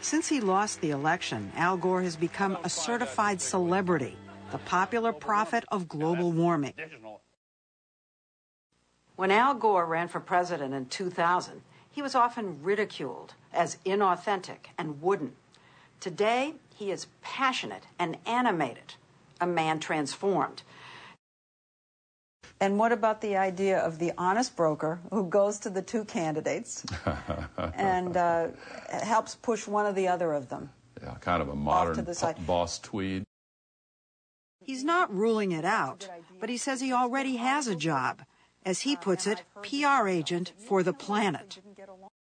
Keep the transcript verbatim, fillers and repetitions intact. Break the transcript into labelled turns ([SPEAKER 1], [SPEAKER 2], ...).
[SPEAKER 1] Since he lost the election, Al Gore has become a certified celebrity, the popular prophet of global warming. When Al Gore ran for president in two thousand, he was often ridiculed as inauthentic and wooden. Today, he is passionate and animated, a man transformed. And what about the idea of the honest broker who goes to the two candidates and uh, helps push one or the other of them?
[SPEAKER 2] Yeah, kind of a modern boss tweed.
[SPEAKER 1] He's not ruling it out, but he says he already has a job. As he puts it, P R agent for the planet.